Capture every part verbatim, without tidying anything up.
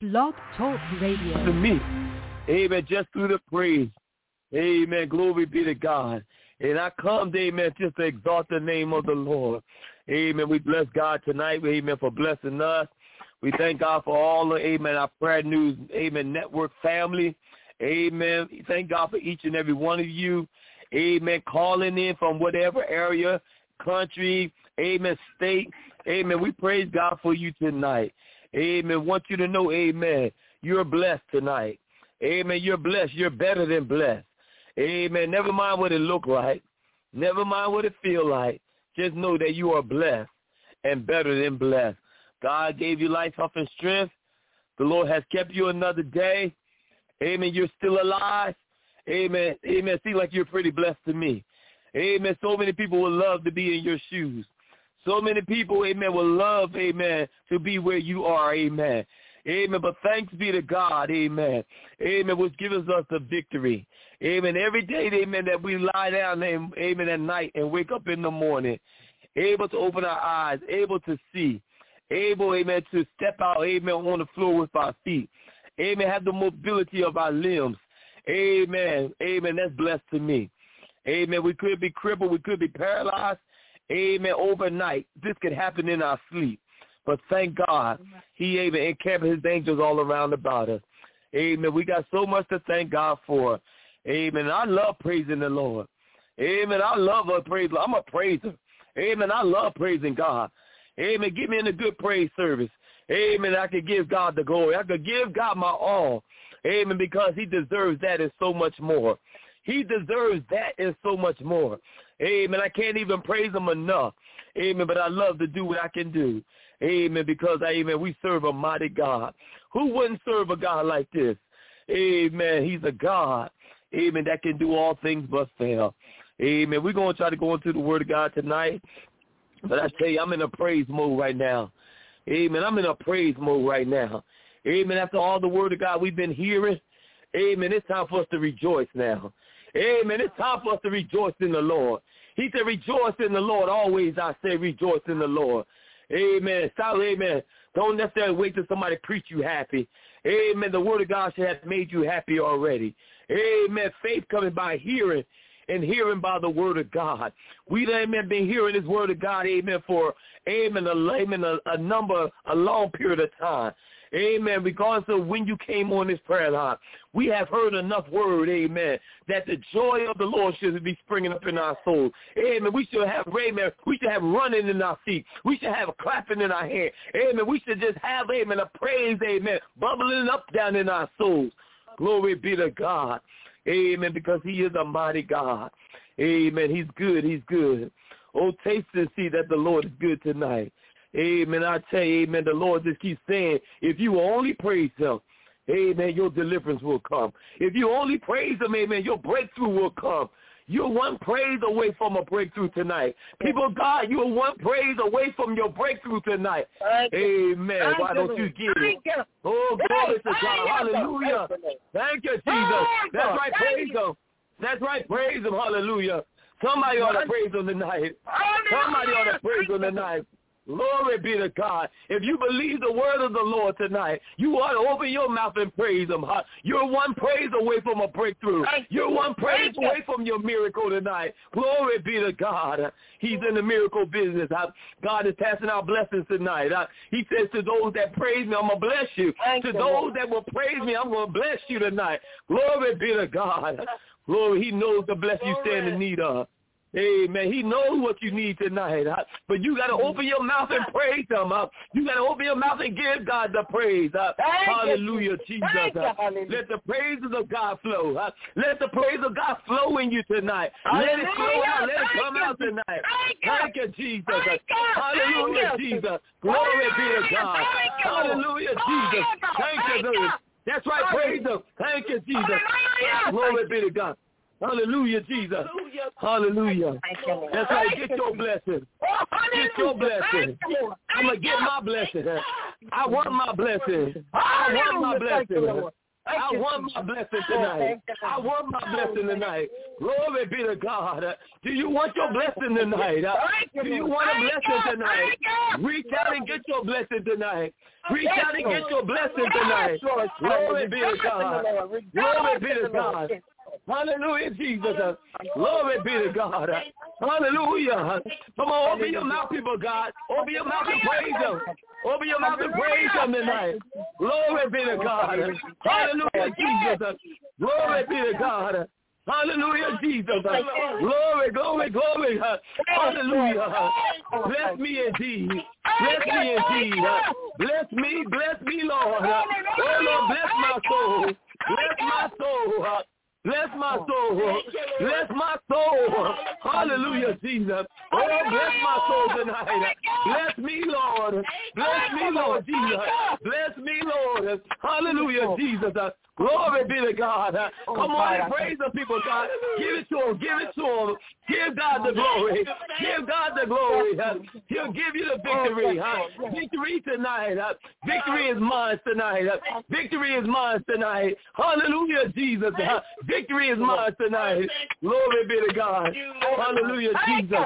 Blog Talk Radio. To me, amen, just through the praise. Amen, glory be to God. And I come, amen, just to exalt the name of the Lord. Amen, we bless God tonight, amen, for blessing us. We thank God for all the, amen, our Prayer News, amen, network family. Amen. Thank God for each and every one of you. Amen. Calling in from whatever area, country, amen, state. Amen. We praise God for you tonight. Amen. Want you to know, amen, you're blessed tonight. Amen. You're blessed. You're better than blessed. Amen. Never mind what it look like. Never mind what it feel like. Just know that you are blessed and better than blessed. God gave you life, health, and strength. The Lord has kept you another day. Amen. You're still alive. Amen. Amen. Seems like you're pretty blessed to me. Amen. So many people would love to be in your shoes. So many people, amen, would love, amen, to be where you are. Amen. Amen. But thanks be to God. Amen. Amen. Which gives us the victory. Amen. Every day, amen, that we lie down, amen, at night and wake up in the morning, able to open our eyes, able to see, able, amen, to step out, amen, on the floor with our feet. Amen. Have the mobility of our limbs. Amen. Amen. That's blessed to me. Amen. We could be crippled. We could be paralyzed. Amen. Overnight. This could happen in our sleep. But thank God, he, amen, encamped his angels all around about us. Amen. We got so much to thank God for. Amen. I love praising the Lord. Amen. I love a praise. I'm a praiser. Amen. I love praising God. Amen. Get me in a good praise service. Amen. I could give God the glory. I could give God my all. Amen. Because he deserves that and so much more. He deserves that and so much more. Amen. I can't even praise him enough. Amen. But I love to do what I can do. Amen. Because, amen, we serve a mighty God. Who wouldn't serve a God like this? Amen. He's a God. Amen. That can do all things but fail. Amen. We're going to try to go into the word of God tonight. But I tell you, I'm in a praise mode right now. Amen. I'm in a praise mode right now. Amen. After all the word of God we've been hearing, amen, it's time for us to rejoice now. Amen. It's time for us to rejoice in the Lord. He said, rejoice in the Lord. Always I say rejoice in the Lord. Amen. Stop, amen. Don't necessarily wait till somebody preach you happy. Amen. The word of God should have made you happy already. Amen. Faith coming by hearing, and hearing by the word of God. We, amen, been hearing this word of God, amen, for, amen, a, amen, a, a number, a long period of time. Amen. Regardless of when you came on this prayer line, we have heard enough word, amen, that the joy of the Lord should be springing up in our souls. Amen. We should have, amen, we should have running in our feet. We should have clapping in our hands. Amen. We should just have, amen, a praise, amen, bubbling up down in our souls. Glory be to God. Amen, because he is a mighty God. Amen. He's good. He's good. Oh, taste and see that the Lord is good tonight. Amen. I tell you, amen, the Lord just keeps saying, if you only praise him, amen, your deliverance will come. If you only praise him, amen, your breakthrough will come. You're one praise away from a breakthrough tonight. People of God, you're one praise away from your breakthrough tonight. Amen. Why don't you get it? Oh, glory to God. Hallelujah. Thank you, Jesus. That's right. Praise him. That's right. Praise him. Hallelujah. Somebody ought to praise him tonight. Somebody ought to praise him tonight. Glory be to God. If you believe the word of the Lord tonight, you ought to open your mouth and praise him. You're one praise away from a breakthrough. You're one praise away from your miracle tonight. Glory be to God. He's in the miracle business. God is passing out blessings tonight. He says to those that praise me, I'm going to bless you. To those that will praise me, I'm going to bless you tonight. Glory be to God. Glory. He knows the blessing you stand in need of. Amen. He knows what you need tonight. Huh? But you got to open your mouth and praise him. Huh? You got to open your mouth and give God the praise. Huh? Hallelujah, you. Jesus. Huh? You, let the praises of God flow. Huh? Let the praise of God flow in you tonight. Hallelujah. Let it flow out. Let it come out tonight. Thank you, Jesus. Thank Hallelujah, Jesus. Glory be to God. Hallelujah, Jesus. Thank you, Lord. That's right. Praise him. Thank you, Jesus. Glory be to God. Hallelujah, Jesus. Hallelujah. That's right. Get your blessing. Get your blessing. I'm going to get my blessing. I want my blessing. I want my blessing. I want my blessing tonight. I want my blessing tonight. Glory be to God. Do you want your blessing tonight? Do you want a blessing tonight? Reach out and get your blessing tonight. Reach out and get your blessing tonight. Glory be to God. Glory be to God. Hallelujah, Jesus. Glory be to God. Hallelujah. Come on, open your mouth, people, God. Open your mouth and praise Him. Open your mouth and praise Him tonight. Glory be to God. Hallelujah, Jesus. Glory be to God. Hallelujah, Jesus. Glory, glory, glory. Hallelujah. Bless me indeed. Bless me indeed. Bless me, bless me, Lord. Oh, Lord, bless my soul. Bless my soul. Bless my soul. Bless my soul. Hallelujah, Jesus. Oh, bless my soul tonight. Bless me, Lord. Bless me, Lord Jesus. Bless me, Lord. Hallelujah, Jesus. Glory be to God. Come on and praise the people, God. Give it to Him. Give it to Him. Give God the glory. Give God the glory. He'll give you the victory. Victory tonight. Victory is mine tonight. Victory is mine tonight. Hallelujah, Jesus. Victory is mine tonight. Glory be to God. Hallelujah, Jesus.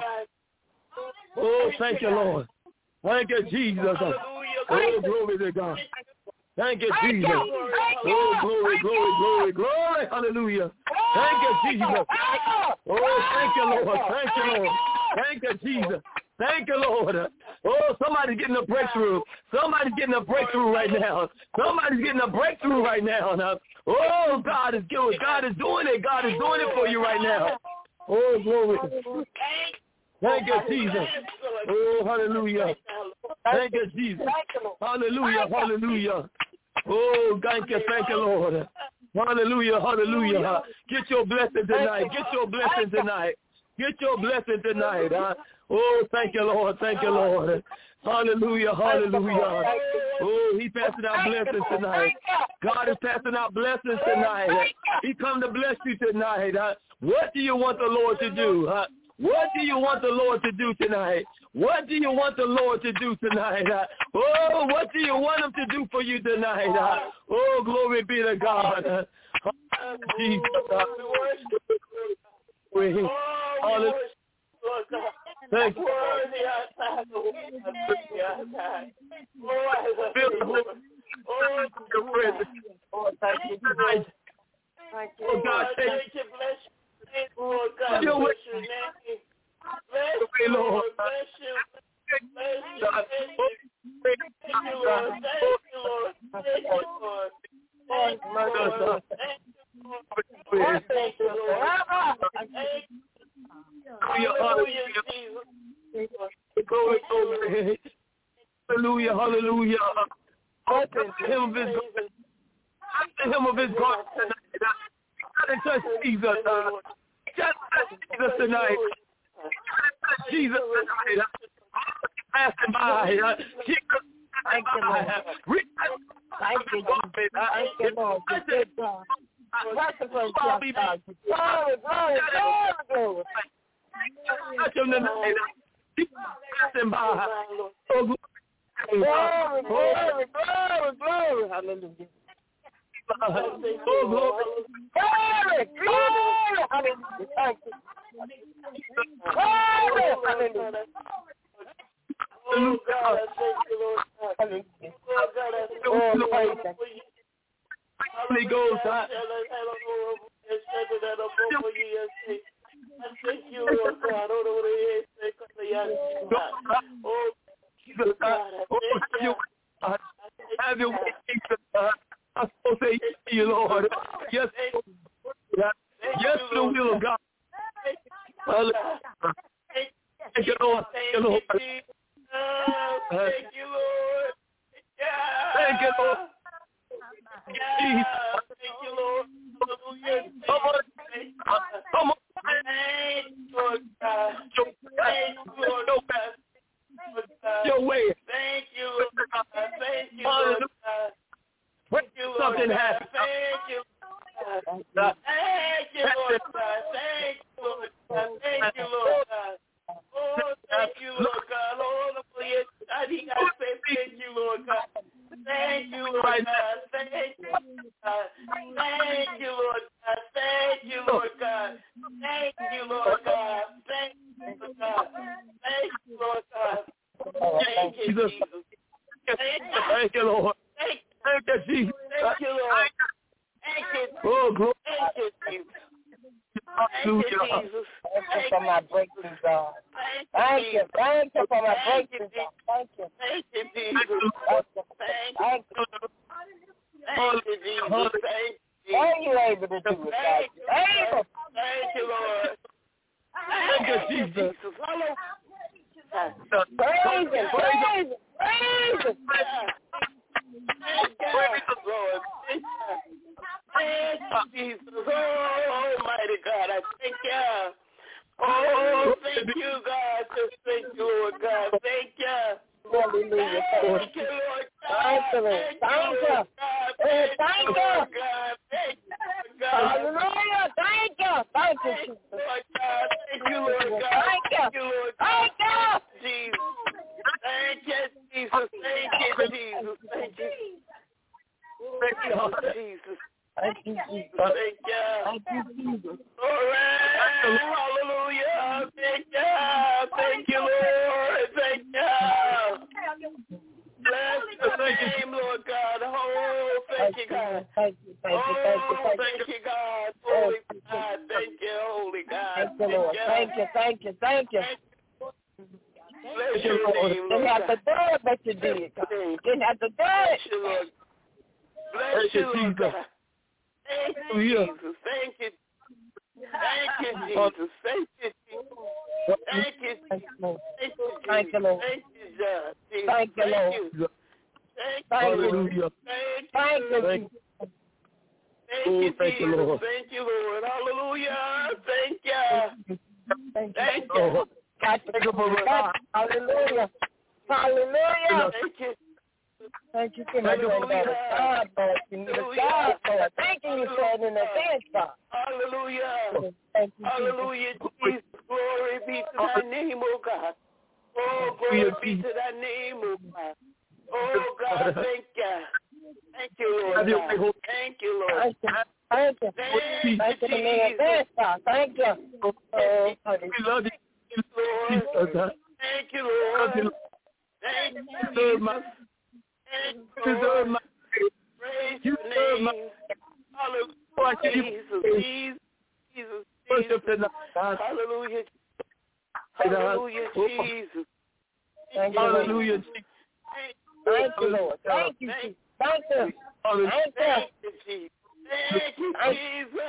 Oh, thank you, Lord. Thank you, Jesus. Oh, glory to God. Thank you, Jesus. Oh, glory, glory, glory, glory. Hallelujah. Thank you, Jesus. Oh, thank you, Lord. Thank you, Lord. Thank you, Jesus. Thank you, Lord. Oh, somebody's getting a breakthrough. Somebody's getting a breakthrough right now. Somebody's getting a breakthrough right now. Oh, God is good. God is doing it. God is doing it for you right now. Oh, glory. Thank you, Jesus. Oh, hallelujah. Thank you, Jesus. Hallelujah, hallelujah. Oh, thank you, thank you, Lord. Hallelujah, hallelujah. Get your blessing tonight. Get your blessing tonight. Get your blessing tonight. Huh? Oh, thank you, Lord. Thank you, Lord. Hallelujah, hallelujah. Oh, He's passing out blessings tonight. God is passing out blessings tonight. He come to bless you tonight. Huh? What do you want the Lord to do? Huh? What do you want the Lord to do tonight? What do you want the Lord to do tonight? Uh, oh, what do you want Him to do for you tonight? Uh, oh, glory be to God. Uh, Jesus. Uh, Hallelujah. Thank you. Oh, God, thank you. Lord God, bless your name. Bless you, Lord. Bless you. Bless you. Thank you, Lord. Thank you, Lord. Thank you, Lord. Thank you, Lord. Thank you, Lord. Hallelujah, Jesus. Hallelujah, hallelujah. Open him of his Open him of his God tonight. Gotta touch Jesus. Uh, just touch Jesus tonight. Touch Jesus tonight. Passing by. Uh, Jesus Thank you, Lord. Thank you, Jesus. Thank you, Lord. Good God. Merciful God. Glory, glory, glory, glory. Touch him tonight. Jesus passing by. Oh, glory, glory, glory, glory. Hallelujah. Oh, glory. Glory, glory, hallelujah. Thank you. Glory, hallelujah. Oh, God, I thank you, Lord. Hallelujah. Oh, God, I thank you, Lord. Holy Ghost, I thank you, Lord God. Oh, Jesus, have your way. Have your way, Jesus. I'm supposed to say yes to you, Lord. Yes, yes to the will of God. Thank you, Lord. Thank you, Lord. Thank you, Lord. Thank you, Lord. Jesus. Thank you, Lord. Come on. Come on. Thank you, Lord God. Thank you, Lord God. Your way. Thank you, Lord God. Thank you, Lord God. Thank you, Lord Something God. happened. Thank you, Lord God. Thank you, Lord God. Thank you, Lord God. Thank you, Lord God. Oh, thank you, Lord God. Lord, I think I say thank you, Lord God. Thank you, Lord God. Thank you, God. Thank you, Lord God. Thank you, Lord God. Thank you, Lord God. Thank you, Lord God. Thank you, Lord God. Thank you, Jesus. Thank you, Lord. Thank you, Jesus. Thank you, Lord. Thank you. Oh, glory. Thank you, Jesus. Thank you, Hallelujah. Jesus. Thank you for my breakthrough, God. Thank you. Thank you for my breakthrough, God. Thank you. Thank you, Jesus. Thank you. Thank you. Thank you, Jesus. Thank you. Are you able to do it, God? Able. Thank you, Lord. Thank you, Jesus. Follow. Praise him. Praise him. Praise him. Thank you, Lord. Thank you, Jesus. Oh, Almighty God, I thank you. Oh, thank you, God. Just thank you, Lord God. Thank you. Hallelujah. Thank you, Lord God. Thank you, Lord. Thank you. Thank you. Thank you, God. Hallelujah. Thank you. Thank you, Jesus. Lord God. Thank you, Lord God. Thank you. Thank you, Lord God. Thank you. Jesus. Thank you, Jesus. Thank you, Jesus. Thank you. Thank you, Jesus. Thank you, Jesus. Thank you. Thank you, Jesus. Glory. Hallelujah. Thank you. Thank you, Lord. Thank you. Bless your name, Lord God. Oh, thank you, God. Thank you, thank you, thank you, Oh, thank you. thank you, God. Holy God. Thank you, Holy God. Thank you, Lord. Thank you, thank you, thank you. Bless your name, Didn't Lord have to God. do it, but you did, God. Didn't have to do Bless it. you, Lord. Bless you, Lord God. Thank you, Jesus. Thank you. Thank you, Jesus. Thank you, Jesus. Thank you, Thank Jesus. you, Lord. Thank you, Thank you, Lord. Thank you, God. Jesus. Thank you, Lord. Thank you. Thank you. Hallelujah. Thank Thank you. you, Jesus. Thank Oh, you, thank you, Jesus. Lord. Thank you, Lord. Hallelujah. Thank you. Thank Thank you. you. Got to go for God. Hallelujah. Hallelujah. Thank you. Thank you for my granddaughter. God, Lord. You need a God, Lord. Thank you, you said in advance, God. Hallelujah. Thank you, Hallelujah, Jesus. Glory be to thy name, oh God. Oh, glory be to thy name, oh God. Oh, God, thank you. Thank you, Lord God. Thank you, Lord. Thank you. Thank you. Thank you, in advance, God. Thank you. Oh, honey. We love you, Lord. Thank you, Lord. Thank you, Jesus. Thank you, Lord. Praise your name. Hallelujah, Jesus. Jesus. Jesus. Jesus. Hallelujah. Hallelujah, Jesus. Thank you, Hallelujah. Thank you, Lord. Thank you, Jesus. Thank you. Thank you. Thank you, Jesus. Thank you, Jesus.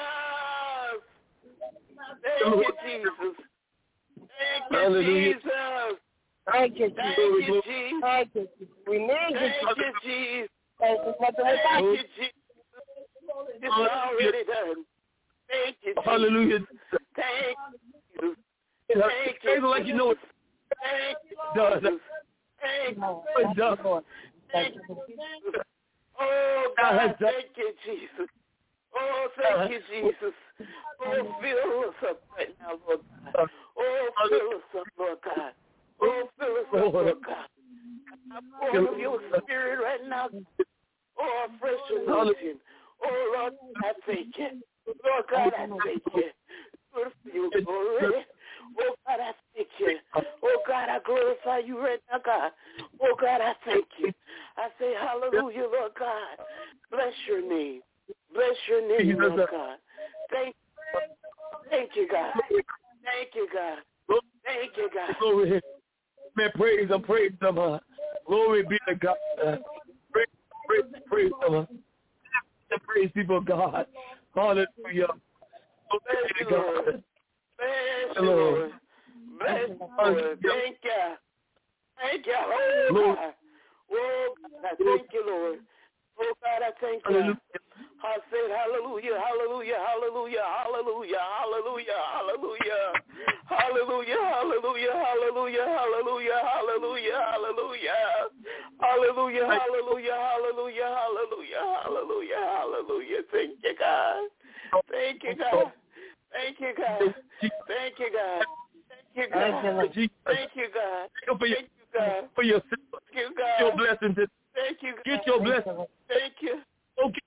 Thank you, Jesus. Thank you, Jesus. Thank you, Thank Jesus. you, Jesus. Thank you, Jesus. We need you, Thank Jesus. you, Jesus. Thank you, nothing Thank without you, you. Jesus. It's already done. Thank you, Jesus. Hallelujah. Thank you, Jesus. Thank you, like you know it. Thank you, Done. Jesus. Thank you, Thank you, Lord. Thank you, Jesus. Oh, God, thank you, Jesus. Oh, thank you, Jesus. Oh, fill us up right now, Lord God. Oh, fill us up, Lord God. Oh, fill us up, Lord God. I pour of your spirit right now. Oh, a fresh anointing. Oh, Lord, I thank you. Lord God, I thank you. Good for your glory. Oh, God, I thank you. Oh, God, I glorify you right now, God. Oh, God, I thank you. I say hallelujah, Lord God. Bless your name. Bless your name, Lord God. Thank you. Thank you, God. Thank you, God. Thank you, God. Glory. Man, praise him, praise him. Uh, glory be to God. Uh, praise, praise, praise him. Uh, praise people of God. Hallelujah. Bless you, Lord. Bless you, Lord. Bless you, Lord. Thank you. Thank you, oh God. Oh, God, I thank you, Lord. Oh, God, I thank you. I said hallelujah, hallelujah, hallelujah, hallelujah, hallelujah, hallelujah, hallelujah, hallelujah, hallelujah, hallelujah, hallelujah, hallelujah, hallelujah, hallelujah, hallelujah, hallelujah, hallelujah, hallelujah. Thank you, God. Thank you, God. Thank you, God. Thank you, God. Thank you, God. Thank you, God. Thank you, God. For your, Thank you, God. your blessings. Thank you, God. Get your blessings. Thank you. Okay. Thank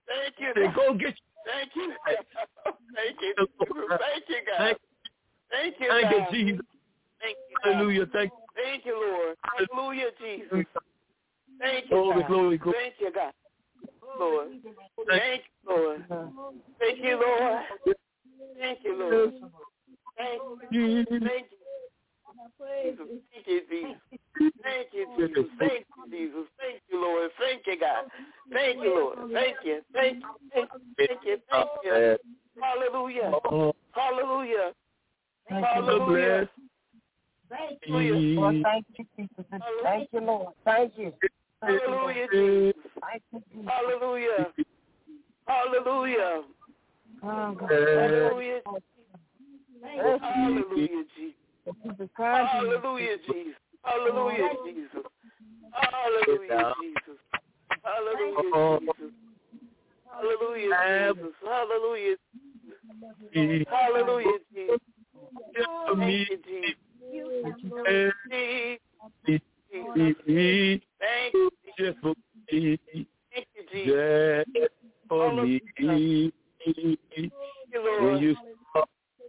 you. Then go get Thank you. Thank you. Thank you, God. Thank you, Thank God. you, Jesus. Thank you, God. Hallelujah. Thank you. Thank you, Lord. Hallelujah, Jesus. Thank you, Glory, God. glory, glory. Thank you, God. Lord. Thank you, Lord. Thank you, Lord. Thank you, Lord. Thank you. Thank you. Jesus. Thank you, Jesus. Thank you, Jesus. Thank you, Jesus. Thank you, Lord. Thank you, God. Thank you, Lord. Thank you. Thank you. Thank you. Thank you. Thank you. Hallelujah. Hallelujah. Hallelujah. Thank you. Lord, thank you, Jesus. Thank you, Lord. Thank you. Hallelujah, Jesus. Thank you, Jesus. Hallelujah. Hallelujah. Hallelujah. Hallelujah, Jesus. Hallelujah, Jesus. Hallelujah, Jesus. Hallelujah, Jesus. Hallelujah, Jesus. Hallelujah, Jesus. Hallelujah. Hallelujah, Jesus. Thank you, Jesus. Thank you, just for me. Thank you, Jesus. Just for me. When you saw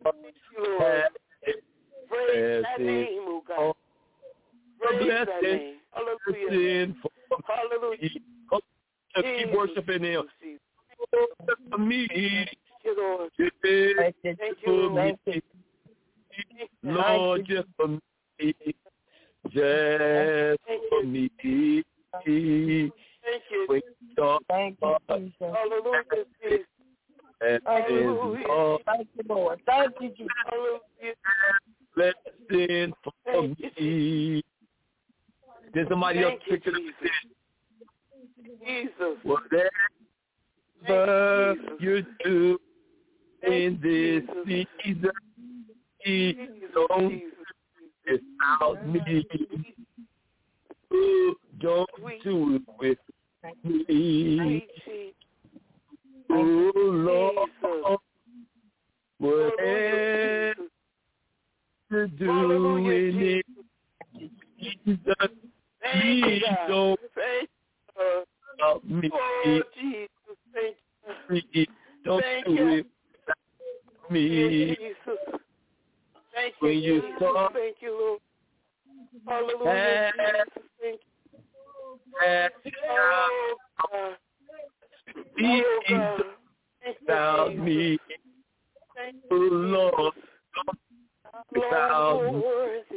Praise thy name, O God. Praise thy name. Hallelujah. Hallelujah. Keep worshiping Him. For me. Thank you, Lord. Thank you, Lord. Lord, just for me. Just for me. Thank you. Thank you. Hallelujah, Jesus. Hallelujah. Thank you, Lord. Thank you, Jesus. Hallelujah. Blessing for me. There's somebody else picture of Jesus. Whatever you do in this season, don't without me. Don't do it with me. Oh, Lord, whatever you do in it, Jesus, please don't help me. Please don't do it with me. When you saw Thank you, Lord. Hallelujah, Jesus. Thank you. Oh, God. Jesus, without me. Oh, Lord, without me.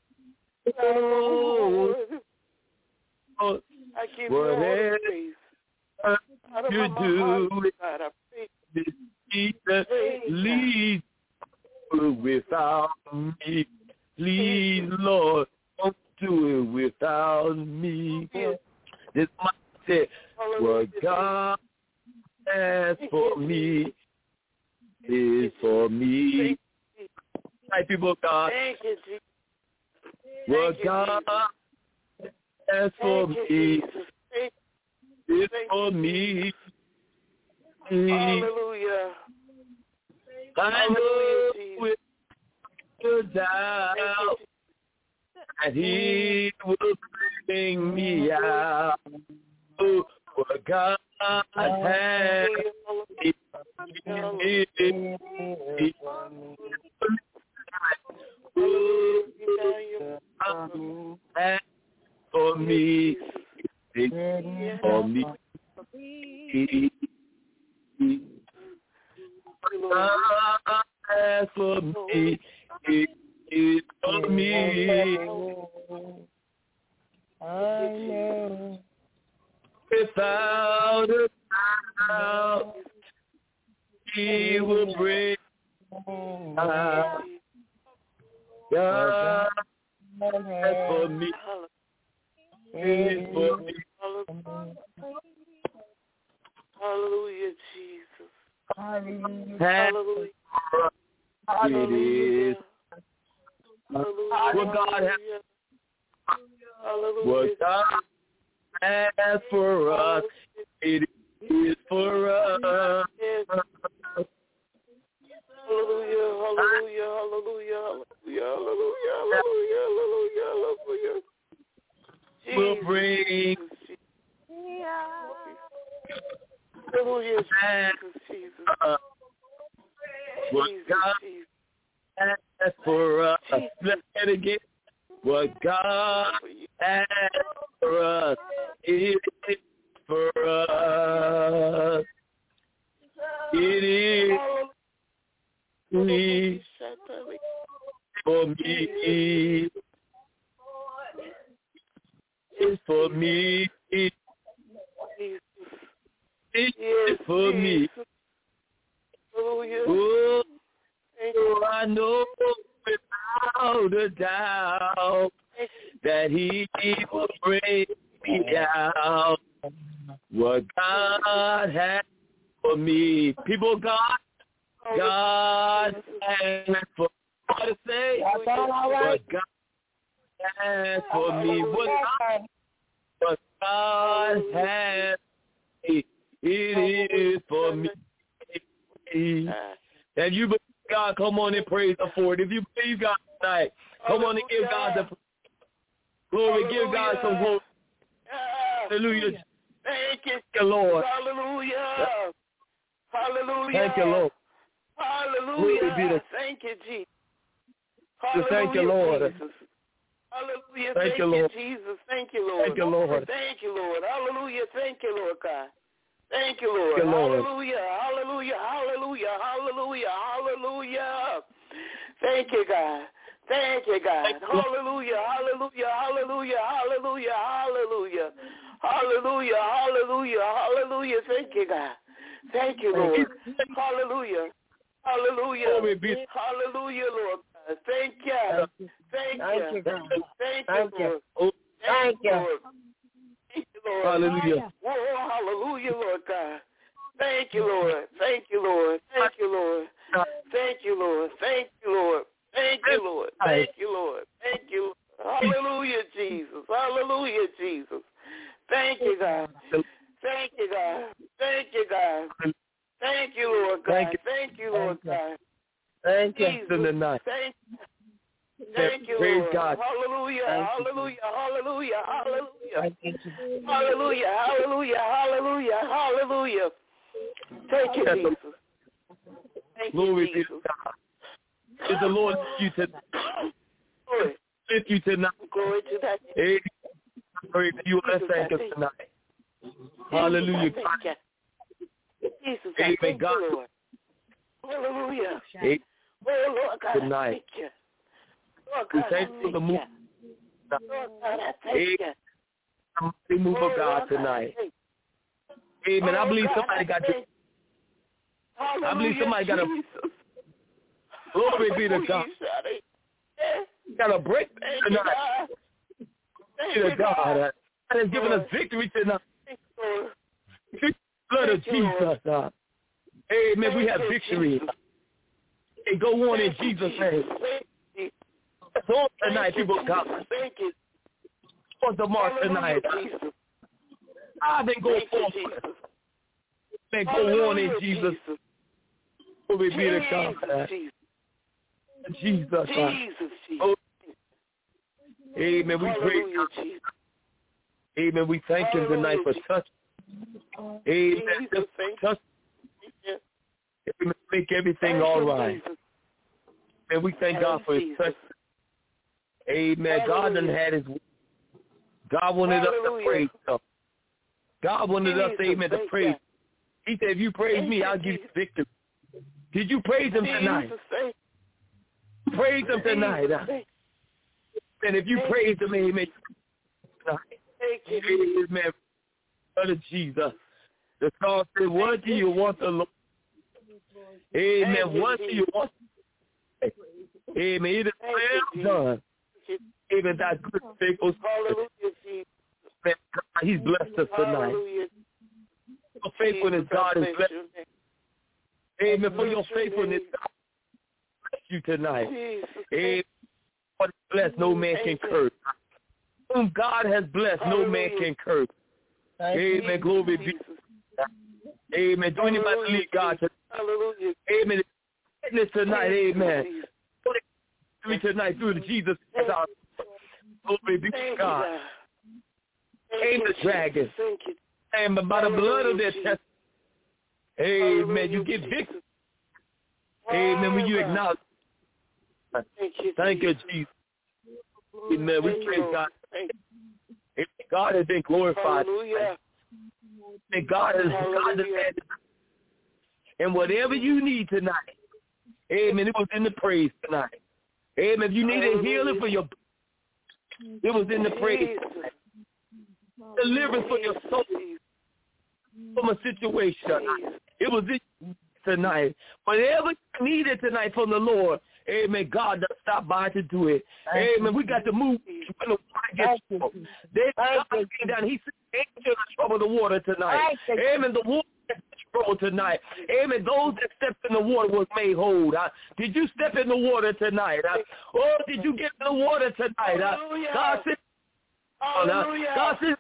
Oh, Lord, I give you all the praise. You do it, Jesus, lead without me. Please, Lord, don't do it without me. This might say, what God has for me is for me. Hi, people of God. What God has for me is for me. Hallelujah. I know it will down, and He will bring me out. Oh, what God has for me, it's for me. As for me, it is for me. I know. Without a doubt, He will bring out. God as for me, it is for me. Hallelujah, Jesus. Hallelujah. Hallelujah. It is. What God has, what God has for us, it is for us. Hallelujah, hallelujah, hallelujah, hallelujah, hallelujah, hallelujah, hallelujah. Will bring Hallelujah, Jesus, Jesus. Uh, what Jesus, God Jesus. has for us. Jesus. Let's get it again. What God has for us is for us. It is me for me. It's for me. It's for me. Oh, I know without a doubt that He will bring me down. What God has for me, people, God, God has for me to say. What God has for me, what God, what God has for me, it is for me. And you believe God, come on and praise Him for it. If you believe God tonight, come on and give God the glory. Give God some glory. Hallelujah. Thank you, Lord. Hallelujah. Hallelujah. Thank you, Lord. Hallelujah. Thank you, Jesus. Hallelujah, Thank you, Lord. Jesus. Hallelujah. Thank, Thank you, you, Lord. Jesus. Thank you, Lord. Thank you, Lord. Thank you, Lord. Hallelujah. Thank you, Lord God. Thank you, Lord. Thank you, Lord. Hallelujah. Hallelujah. Hallelujah. Hallelujah. Hallelujah. Thank you, God. Thank you, God. Hallelujah. Hallelujah. Hallelujah. Hallelujah. Hallelujah. Hallelujah. Hallelujah. Hallelujah. Thank you, God. Thank you, Lord. Hallelujah. Hallelujah. Hallelujah, Lord. Thank you. Thank you. Thank you, Lord. Thank you, Lord. Thank you, Lord. Hallelujah. Oh, hallelujah, Lord God. Thank you, Lord. Thank you, Lord. Thank you, Lord. Thank you, Lord. Thank you, Lord. Thank you, Lord. Thank you, Lord. Thank you. Hallelujah, Jesus. Hallelujah, Jesus. Thank you, God. Thank you, God. Thank you, God. Thank you, Lord God. Thank you, Lord God. Thank you. Jesus. Tonight. Thank you. Thank you, Praise Lord. God. Hallelujah, hallelujah, hallelujah, hallelujah. Hallelujah, hallelujah, hallelujah, hallelujah. Thank you, Jesus. Thank Glory you, be Jesus. to God. Is the Lord lift you tonight? Glory. Lift you tonight. Glory to that. Amen. Praise you. Let's thank Him tonight. Hallelujah. Jesus, Jesus, Amen. thank God. you, Lord. Hallelujah. Amen. Oh, Lord God, Tonight. I thank you. Lord We God, thank I you for the thank move. you. Lord God, I thank you. The move of Oh, God Lord tonight. God, Amen. I oh, believe God, somebody got thank- to. I believe somebody got a Jesus. glory be to God. Got a break Thank you, tonight. God. Thank Be you, to God. God. God has given us Lord. victory tonight. Thank you, Lord. Blood of Thank you, Lord. Jesus. God. Amen. We Thank have you, victory. Jesus. And go on in Thank you, Jesus' Jesus. name. Thank you. That's all tonight, Thank you, people. Jesus. God. Thank you. On the mark Hallelujah, tonight. Jesus. Ah, then go Thank you, forth. Jesus. Then go on in Hallelujah, Jesus. Jesus. Glory be to God. Jesus, Jesus. God. Jesus, Jesus. Oh, amen. We praise Hallelujah, God. Jesus. Amen. We thank Him tonight for touch. Amen. Jesus, Just thank touch. you. Amen. Make everything Thank all you, right. Jesus. And we thank God for His Jesus. touch. Amen. God done had His. God wanted us to Hallelujah. praise Him. God wanted us, Jesus, amen, to thank praise. you. He said, if you praise Thank me, you, I'll give you Jesus. victory. Did you praise Him tonight? Jesus, thank Praise Him tonight. Jesus, thank And if you Thank praise you, Him, amen, tonight. Thank you, Jesus. Amen. Brother Jesus. The song said, what do you want the Lord? Amen. Thank you, What do you Jesus. want? Amen. It is Thank you, well done. Even that good faithful Hallelujah, Jesus. man, God, He's blessed us tonight. Hallelujah. Your faithfulness, Jesus, God, I is bless blessed. your name. Amen. For Bless your your faithfulness, name. God, bless you tonight. Jesus, Amen. God is blessed, no man can Thank you. curse. Whom God has blessed, no man Hallelujah. can curse. Amen. Glory be. Jesus. Amen. Do anybody Hallelujah, believe God? Jesus. Hallelujah. Amen. Witness tonight. Amen. Jesus. Victory tonight through the Jesus. God. Glory be to Thank you, God. God. Thank Came you, the dragon. Jesus. Thank you. And by the blood of their Hallelujah, test, Amen. You get victory. Amen. When you acknowledge. Thank you, Thank you, Jesus. Amen. We praise God. God has been glorified. Hallelujah. And God has God has been. And whatever you need tonight, amen, it was in the praise tonight. Amen. If you need a healing for your, it was in the praise. Deliverance for your soul from a situation, it was in tonight. Whatever you needed tonight from the Lord, amen, God does stop by to do it. Amen. We got to move when the water gets troubled. God came down. He said, angels trouble the water tonight. Amen. The water is trouble tonight. Amen. Those that stepped in the water was made whole. Uh, did you step in the water tonight? Uh, or did you get in the water tonight? Uh, God said, Hallelujah. God said,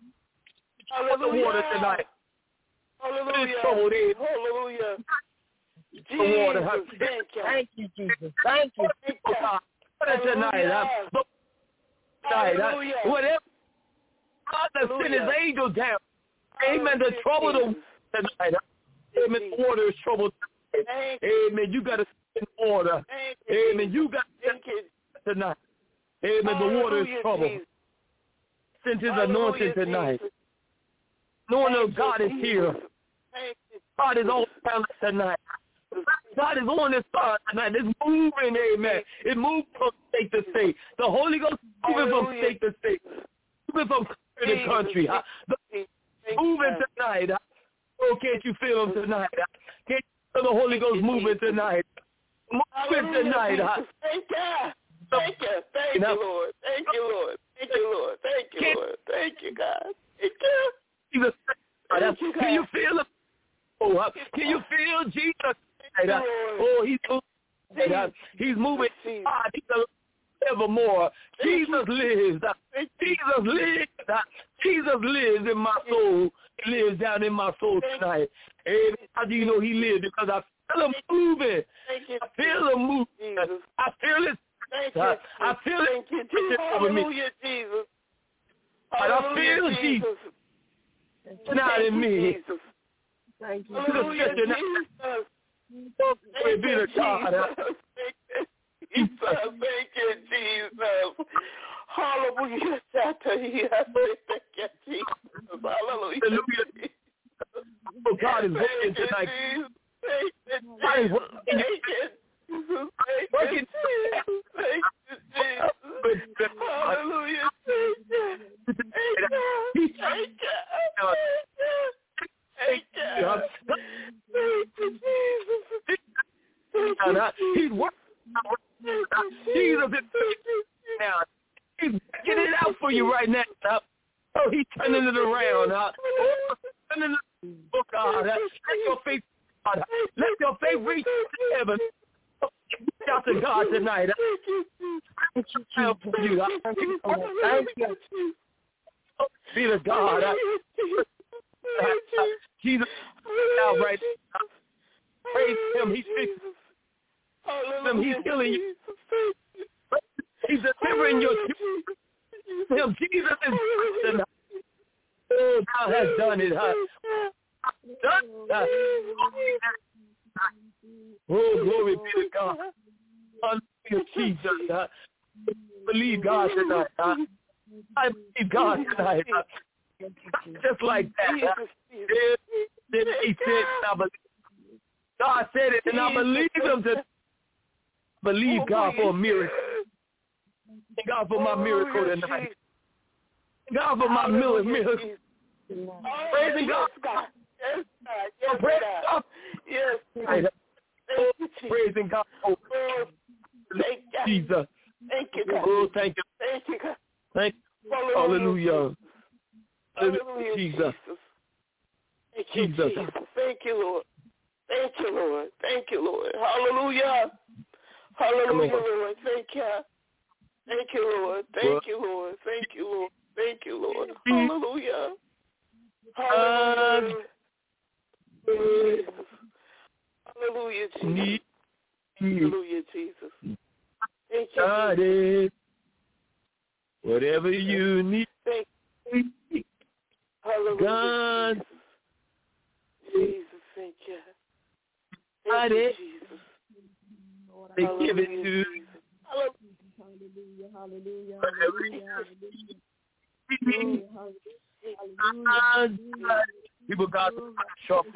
the water tonight. Hallelujah. Hallelujah. Jesus, the water. thank you. Thank you, Jesus. Thank you. Thank you. Tonight, uh, tonight, uh, whatever God has sent his angel down. Amen. The trouble the tonight. Uh, amen. The water is troubled. Amen. You got to send water. Amen. You got to tonight. Amen. The water is troubled. Sent his anointing tonight. Knowing that God is here. God is all around us tonight. God is on this side tonight. It's moving, amen. It moves from state to state. The Holy Ghost is moving from state to state. Moving from country to country. Huh? Moving tonight. Huh? Oh, can't you feel him tonight? Huh? Can't you feel the Holy Ghost moving tonight? Moving tonight. Huh? Thank you. Thank you. Thank you, Lord. Thank you, Lord. Thank you, Lord. Thank you, Lord. Thank you, God. Thank you. Jesus. Can you feel it? Oh, uh, can you feel Jesus? Uh, oh, he's moving. Uh, he's moving. God, he's evermore. Jesus lives. Uh, Jesus lives. Uh, Jesus lives in my soul. He lives down in my soul tonight. And how do you know he lives? Because I feel him moving. I feel him moving. I feel it. Uh, I feel it over me. Jesus. I feel Jesus. Not in me. Thank you. Hallelujah, Jesus. Glory be to God. Thank you, Jesus. Hallelujah. Thank you, Jesus. Hallelujah. Oh, God is working tonight. God is working. Thank you, Jesus. Thank you, Jesus. Hallelujah. Thank you. Thank you. Thank you. He's working. Jesus is now. He's getting it out for you right now. Oh, he's turning it around. Oh, turning it. Oh, God. Let your faith, God. Let your faith reach to heaven. Reach out to God tonight. Thank you. Thank you. Be to God. Jesus now right now. Praise him. He's fixing him. He's healing you. He's delivering your children. Jesus is tonight. Oh, God has done it. Huh? Done, uh, oh, glory be to God. Hallelujah, Jesus. Uh, believe God tonight. Uh, I believe God tonight. Uh, just like that. Uh, then he said, I believe. God said it, and I believe him to believe God for a miracle. Thank God for my miracle tonight. Thank God for my miracle. Praising God. Yes, God. Praise God. Yes. Praising God. Oh, thank you. Jesus. Thank you, God. Oh, thank you. Thank you, God. Thank you. Hallelujah. Hallelujah, Jesus. Thank you, Jesus. Jesus. Thank you, Lord. Thank you, Lord. Thank you, Lord. Hallelujah. Hallelujah, Lord. Thank you. Thank you, Lord. Thank you, Lord. Thank you, Lord. Thank you, Lord. Hallelujah. Hallelujah. Hallelujah, Jesus. Hallelujah, Jesus. Thank you, God is whatever you need. Thank you. Hallelujah. God. Jesus, thank you. got it. They give it to you. Hallelujah, hallelujah, hallelujah, hallelujah. People got trouble.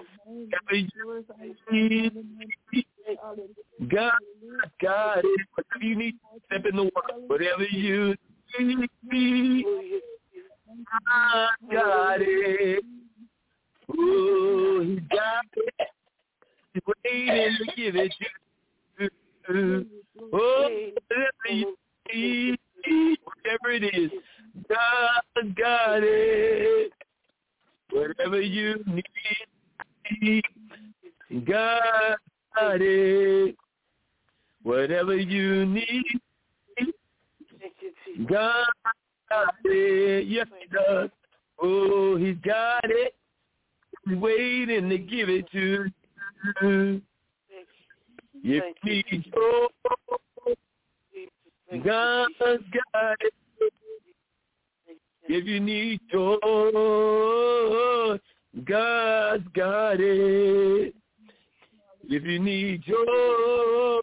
God got it. Whatever you need, step in the water. Whatever you need, God got it. Oh, he got it. He's waiting to give it to you. Oh, whatever you need, whatever it is, God got it. Whatever you need, God got it. Whatever you need, God got it. Yes, he does. Oh, he's got it. He's waiting to give it to you. If you need joy, God's got it. If you need joy, God's got it. If you need joy,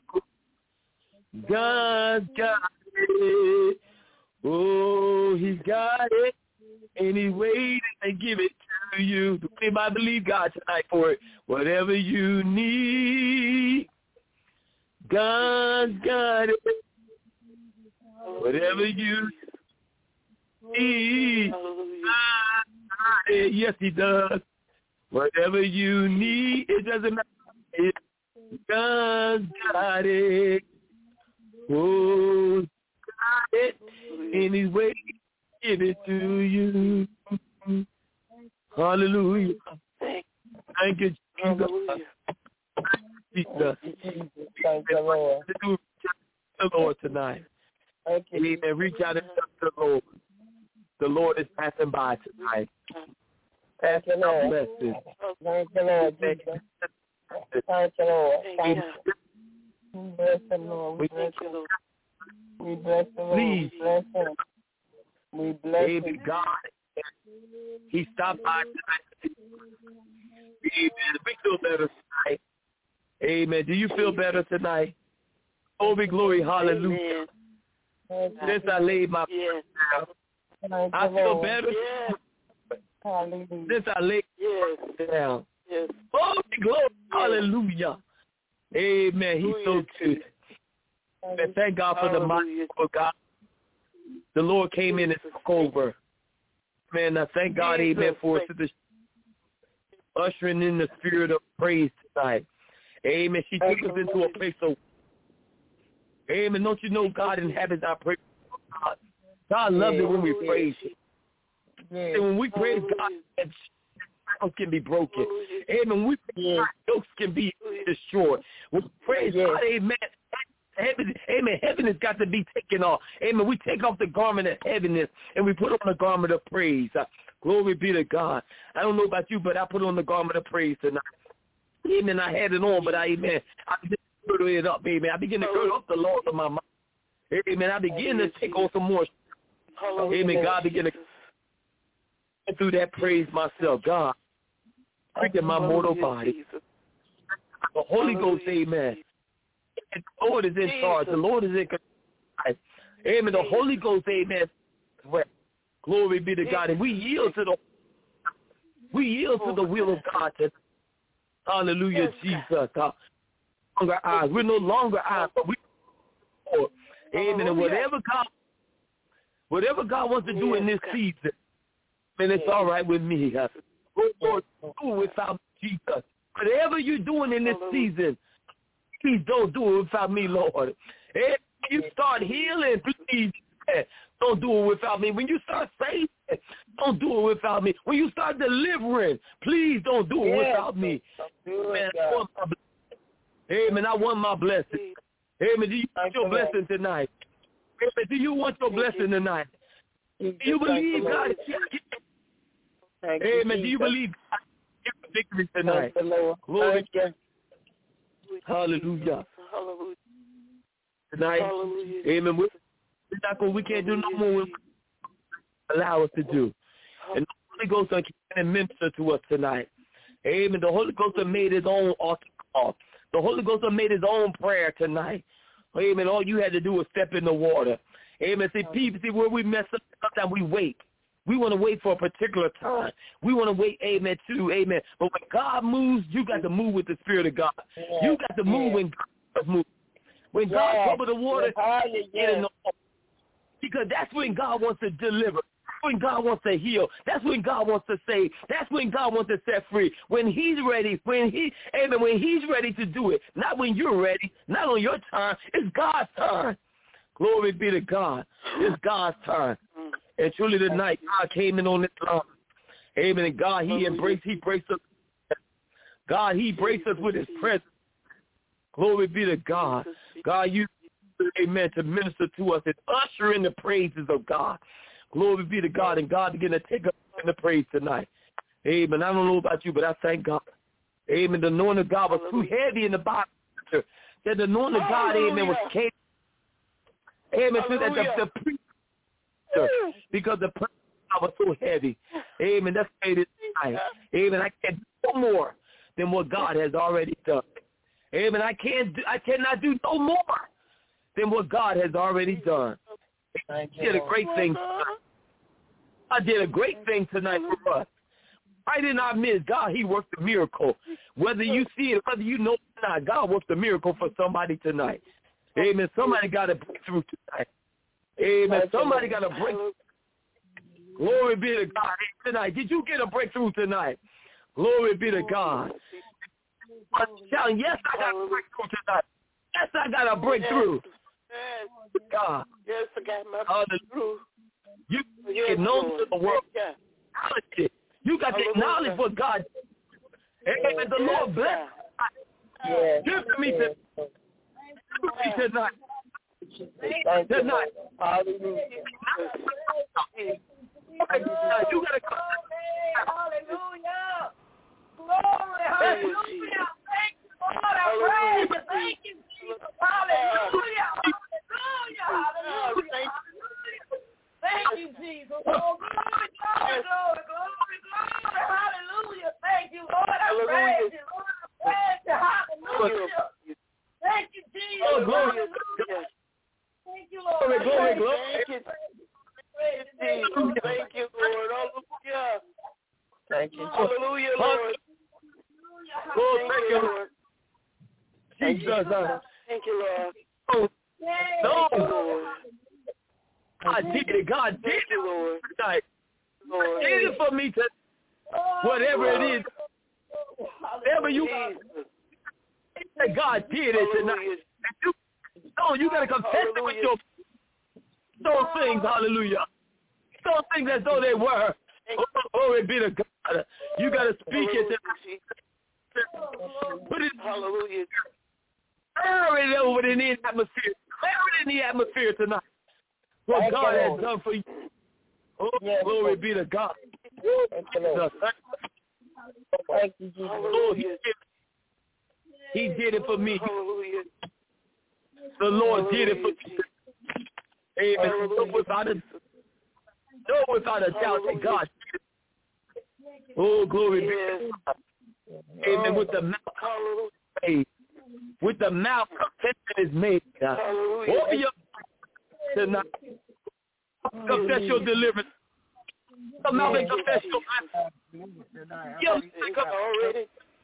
God's got it. Oh, he's got it, and he's waiting to give it to you. Anybody believe God tonight for it? Whatever you need, God's got it. Whatever you need, yes, he does. Whatever you need, it doesn't matter. God's got it. Oh, got it. And he's waiting to give it to you. Hallelujah. Thank you, Jesus. Jesus. Thank you, Lord. The Lord tonight. Thank you. Amen. Reach out and touch the Lord. The Lord is passing by tonight. Thank you, Lord. Bless you. Thank you, Lord. Jesus. Thank you, Lord. Thank you. We bless the Lord. We bless you, Lord. We bless the Lord. Please. We bless him. We bless Amen. him. God, he stopped by tonight. Amen. We feel better tonight. Amen. Do you feel better tonight? Glory, glory, hallelujah. Since I laid my yes. down, I feel better. Yes. Since I laid yes. down. Yes. Glory, glory, hallelujah. Amen. He's so good. And thank God for the mind of God. The Lord came in and took over. Man, I thank God, amen, for the ushering in the spirit of praise tonight. Amen. She took us into a place of, amen. Don't you know God inhabits our praise? God, God loves it when we praise Him. And when we praise God, shackles can be broken. Amen. When we praise God, yokes can be destroyed. When we praise God, amen. Heaven, amen. Heaven has got to be taken off. Amen. We take off the garment of heaviness and we put on the garment of praise. Uh, glory be to God. I don't know about you, but I put on the garment of praise tonight. Amen. I had it on, but I, amen, I began to girdle it up, amen. I begin to girdle up the Lord of my mind. Amen. I begin to take on some more. Amen. God begin to get through that praise myself. God, freaking my mortal body. The Holy Ghost, amen. And the Lord is in charge. The Lord is in control. Amen. The Holy Ghost, amen. Well, glory be to God. And we yield to the we yield to the will of God. Hallelujah, Jesus. Uh, longer eyes. We're no longer eyes, but we are. Amen. And whatever God whatever God wants to do in this season, man, it's all right with me. Uh, Lord, do it without Jesus. Whatever you're doing in this season, please don't do it without me, Lord. If you start healing, please don't do it without me. When you start saving, don't do it without me. When you start delivering, please don't do it yes. without me. Amen. I want my blessing. Amen. I want my blessing. Amen. Do you want your blessing tonight? Amen. Do you want your blessing tonight? Do you believe God? Amen. Do you believe God give victory tonight? Glory. Hallelujah. Hallelujah. Tonight, Hallelujah. amen. We're not going, we can't do no more than allow us to do. And the Holy Ghost can minister to us tonight. Amen. The Holy Ghost has made his own altar call. The Holy Ghost have made his own prayer tonight. Amen. All you had to do was step in the water. Amen. See, people, see where we mess up, sometimes we wait. We want to wait for a particular time. We want to wait, amen, too, amen. But when God moves, you got to move with the Spirit of God. Yes. You got to move yes. when God moves. When God yes. cover the water, yes. Yes. because that's when God wants to deliver. That's when God wants to heal. That's when God wants to save. That's when God wants to set free. When he's ready, when he, amen, when he's ready to do it. Not when you're ready, not on your time. It's God's time. Glory be to God. It's God's time. And truly tonight, God came in on this line. Amen. And God, he embraced, he embraced us. God, he embraced us with his presence. Glory be to God. God, you, amen, to minister to us and usher in the praises of God. Glory be to God. And God begin to take us in the praise tonight. Amen. I don't know about you, but I thank God. Amen. The anointing of God was too heavy in the Bible. That the anointing of God, amen, was came. Amen. So that the, the priest, because the prayer was so heavy. Amen. That's made it tonight. Amen. I can't do no more than what God has already done. Amen. I can't do, I cannot do no more than what God has already done. I did a great thing tonight. I did a great thing tonight for us. Right in our midst, God, he worked a miracle. Whether you see it, whether you know it or not, God worked a miracle for somebody tonight. Amen. Somebody got a breakthrough tonight. Amen. Somebody got a breakthrough. Glory be to God tonight. Did you get a breakthrough tonight? Glory be to God. Shouting, yes, I got a breakthrough tonight. Yes, I got a breakthrough. God. Yes, I got my breakthrough. You get known to the world. You got to acknowledge what God did. Amen. The Lord bless you. Give me to tonight. Tonight. Hallelujah. You gotta come. Hallelujah. Glory. Hallelujah. Thank you, Lord. I praise you. Thank you, Jesus. Hallelujah. Hallelujah. Hallelujah. Thank you, Jesus. Oh, glory, glory, glory, glory, glory. Hallelujah. Thank you, Lord. I praise you. Lord, I praise you. Hallelujah. Thank you, Jesus. Oh, glory. Thank you, Lord. Glory, glory, glory. Thank you. Thank you, Lord. Hallelujah. Thank you. Hallelujah, Lord. Lord, thank you, Lord. Jesus. Thank you, Lord. Oh, no. Thank you, Lord. God did it. God did Thank you, Lord. it tonight. Lord. Did it for me to whatever it is. Whatever you want. God did it tonight. You, no, you got to confess it with your those things, hallelujah. Those things as though they were. Oh, glory be to God. You got to speak it. Put it, hallelujah. Clear it over in the atmosphere. Clear it in the atmosphere tonight. What Thank God you, has Lord. done for you. Oh, yes, glory Lord. be to God. Thank you, Lord. Thank you, Jesus. Lord, he, did, he did it for me. Hallelujah. The Lord Hallelujah. did it for me. Amen. No without a, no without a doubt that God did it. Oh, glory be to God. Amen. With the mouth, hallelujah. With the mouth, confession is made. God. Open your tonight. Confess your deliverance. Come out and confess your blessing. Already.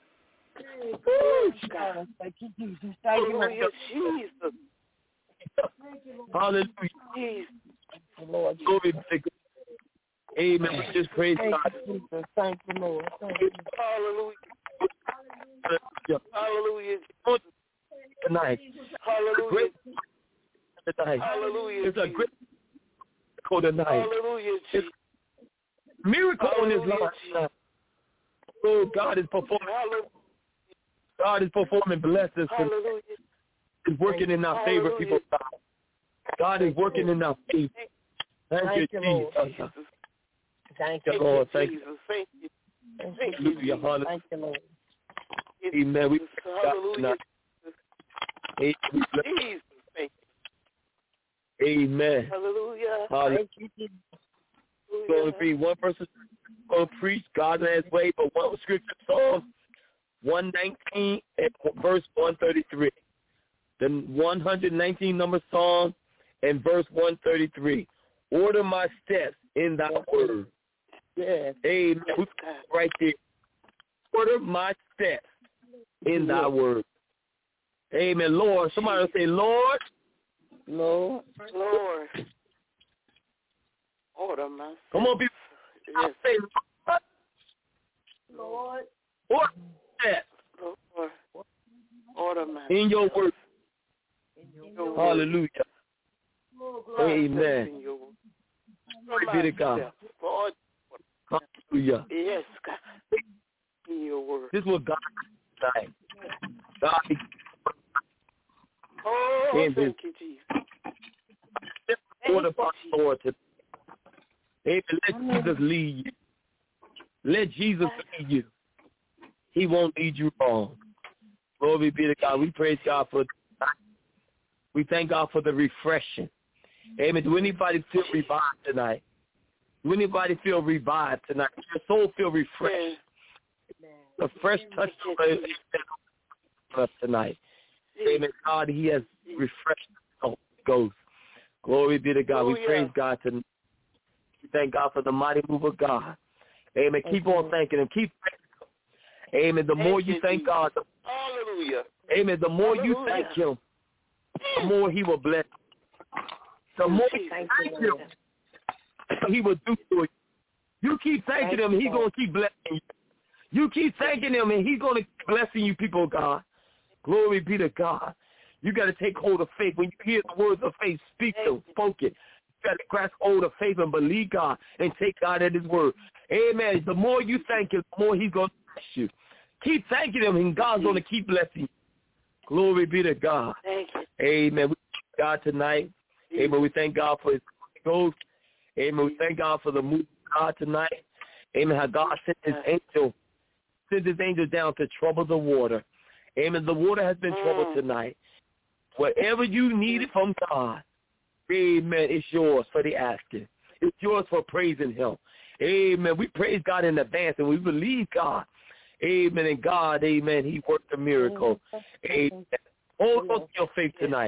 Thank you, Jesus. Thank you, Hallelujah, Jesus. Hallelujah. Jesus. Lord. Glory be to God. Amen. We just praise Thank God. you, Jesus. Thank you, Lord. Thank you. Hallelujah. Hallelujah. Tonight. Hallelujah. Tonight. Hallelujah. It's a great miracle tonight. Hallelujah. It's a miracle on this line. Oh, God is performing. God is performing blessings. Hallelujah. He's working in our favor, people. God is working in our favor. Thank, Thank you, you, Jesus. Lord. Thank you, you, Lord. Thank Thank you. Thank you. Thank you. Hallelujah. Hallelujah. Thank you, Lord. Amen. We Hallelujah. Amen. Jesus. Thank you. Amen. Hallelujah. Hallelujah. Thank you, Jesus. Going to be one person going to preach God in his way, but one scripture song one nineteen and verse one thirty-three. The one nineteen number song and verse one thirty-tee. Order my steps in thy word. Yes. Amen. Right there. Order my steps in thy word. Amen. Lord, somebody will say, Lord. Lord. Lord. Order my steps. Come on, people. Yes. Say, Lord. Order my steps. Lord. Order my in your word. In your Hallelujah. Word. Amen. Glory be to God. Lord. Hallelujah. Yes, God. In your word. This is what God is saying. God is oh, in thank his, you, Jesus. Order by Lord to Amen. Let Jesus lead you. Let Jesus lead you. He won't lead you wrong. Glory be to God. We praise God for we thank God for the refreshing. Amen. Do anybody feel revived tonight? Do anybody feel revived tonight? Your soul feel refreshed. A fresh touch of us tonight. Amen. God, he has refreshed the Ghost. Glory be to God. We praise God tonight. We thank God for the mighty move of God. Amen. Keep on thanking him. Keep thanking him. Amen. The more you thank God, the, hallelujah. Amen. The more you thank him, the more he will bless you. The more you thank him, he will do for you. You keep thanking him, he's going to keep blessing you. You keep thanking him, and he's going to keep blessing you, people of God. Glory be to God. You got to take hold of faith. When you hear the words of faith, speak them, spoke it. You got to grasp hold of faith and believe God and take God at his word. Amen. The more you thank him, the more he's going to bless you. Keep thanking him, and God's going to keep blessing you. Glory be to God. Thank you. Amen. We thank God tonight. Amen. We thank God for his ghost. Amen. We thank God for the move of God tonight. Amen. How God sent his angel, sent his angel down to trouble the water. Amen. The water has been troubled tonight. Whatever you needed from God, amen, it's yours for the asking. It's yours for praising him. Amen. We praise God in advance, and we believe God. Amen. And God, amen, he worked a miracle. Amen. Hold on to your faith tonight.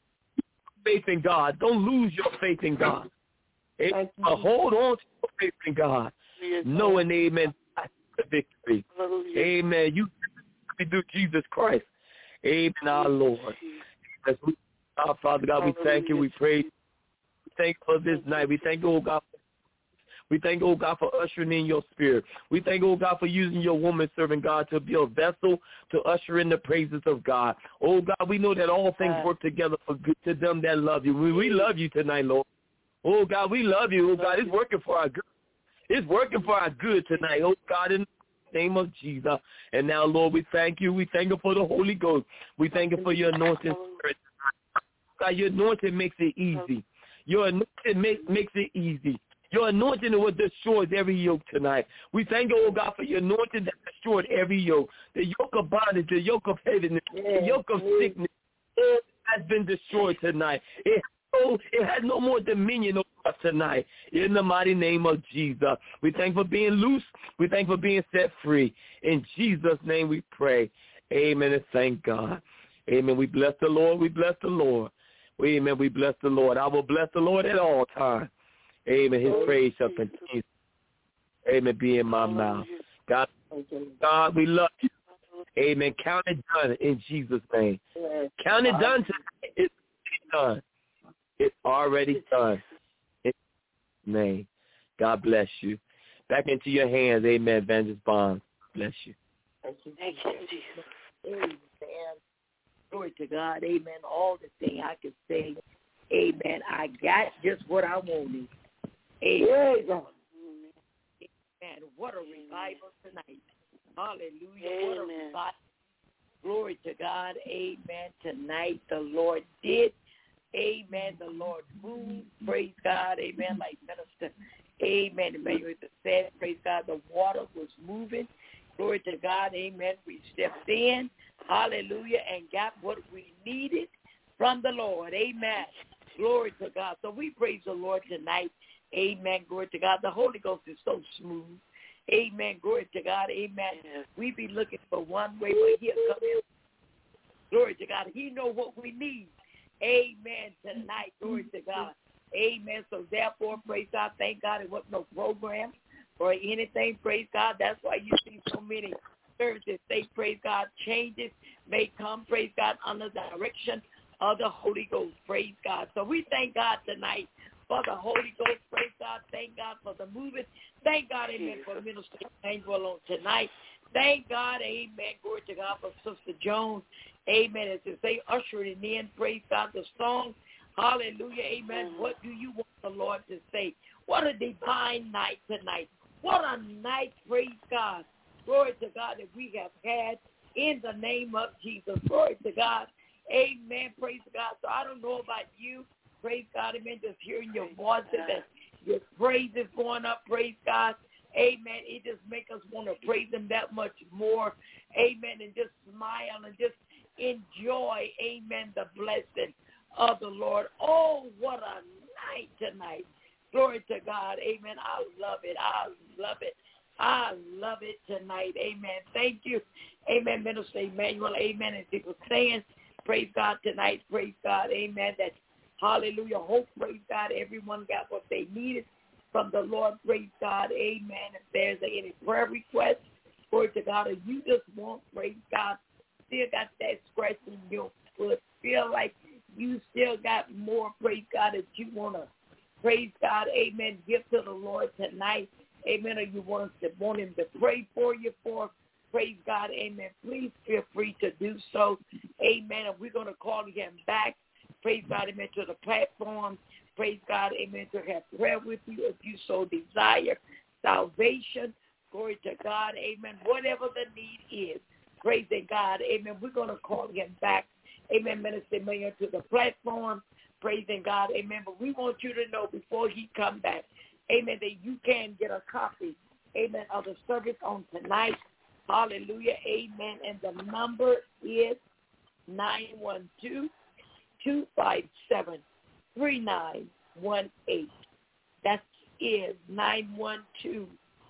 Faith in God. Don't lose your faith in God. Amen. Hold on to your faith in God. Knowing, amen, the victory. Amen. You do Jesus Christ. Amen, our Lord. As we, our Father God, we thank you. We praise. We thank you for this night. We thank you, oh God. We thank you, oh God, for ushering in your spirit. We thank you, oh God, for using your woman servant, God, to be a vessel to usher in the praises of God. Oh God, we know that all things work together for good to them that love you. We, we love you tonight, Lord. Oh God, we love you. Oh God, it's working for our good. It's working for our good tonight. Oh God, in the name of Jesus. And now, Lord, we thank you. We thank you for the Holy Ghost. We thank you for your anointing spirit. God, your anointing makes it easy. Your anointing make, makes it easy. Your anointing will destroy every yoke tonight. We thank you, oh God, for your anointing that destroyed every yoke. The yoke of bondage, the yoke of heaviness, the yoke of sickness, it has been destroyed tonight. It, oh, it has no more dominion over us tonight. In the mighty name of Jesus. We thank you for being loose. We thank you for being set free. In Jesus' name we pray. Amen and thank God. Amen. We bless the Lord. We bless the Lord. Amen. We bless the Lord. I will bless the Lord at all times. Amen. His praise shall continue. Amen. Be in my mouth. God, God, we love you. Amen. Count it done in Jesus' name. Count it done today. It's done. It's already done. In Jesus' name. God bless you. Back into your hands. Amen. Evangelist Bonds. Bless you. Thank you, Thank you Jesus. Amen. Glory to God. Amen. All the thing I can say. Amen. I got just what I wanted. Amen. Amen. What a revival tonight. Hallelujah. Amen. What a revival. Glory to God. Amen. Tonight the Lord did. Amen. The Lord moved. Praise God. Amen. Like Minister. Amen. Emmanuel said, praise God. The water was moving. Glory to God. Amen. We stepped in. Hallelujah. And got what we needed from the Lord. Amen. Glory to God. So we praise the Lord tonight. Amen. Glory to God. The Holy Ghost is so smooth. Amen. Glory to God. Amen. We be looking for one way, but he'll come in. Glory to God. He know what we need. Amen. Tonight. Glory to God. Amen. So therefore, praise God. Thank God it wasn't no program or anything. Praise God. That's why you see so many services. Say, praise God, changes may come, praise God, under the direction of the Holy Ghost. Praise God. So we thank God tonight for the Holy Ghost. Praise God. Thank God for the movement. Thank God, amen, for Minister Angel on tonight. Thank God, amen, glory to God, for Sister Jones. Amen. As they say, ushering in, praise God, the song. Hallelujah, amen. What do you want the Lord to say? What a divine night tonight. What a night, praise God. Glory to God that we have had in the name of Jesus. Glory to God. Amen. Praise God. So I don't know about you. Praise God. Amen. Just hearing your voices and your praise is going up. Praise God. Amen. It just makes us want to praise him that much more. Amen. And just smile and just enjoy, amen, the blessing of the Lord. Oh, what a night tonight. Glory to God. Amen. I love it. I love it. I love it tonight. Amen. Thank you. Amen, Minister Emmanuel. Amen. As he was saying, praise God tonight. Praise God. Amen. That hallelujah. Hope, praise God, everyone got what they needed from the Lord. Praise God. Amen. If there's any prayer request, glory to God, or you just want, praise God, still got that scratch in your foot, feel like you still got more, praise God, that you want to, praise God, amen, give to the Lord tonight, amen, or you want, to, want him to pray for you for, praise God, amen, please feel free to do so, amen, and we're going to call him back, praise God, amen, to the platform, praise God, amen, to have prayer with you if you so desire, salvation, glory to God, amen, whatever the need is, praise God, amen, we're going to call him back, amen, Minister Mayor, to the platform, praising God, amen, but we want you to know before he come back, amen, that you can get a copy, amen, of the service on tonight, hallelujah, amen, and the number is nine one two, two five seven, three nine one eight. That is nine one two,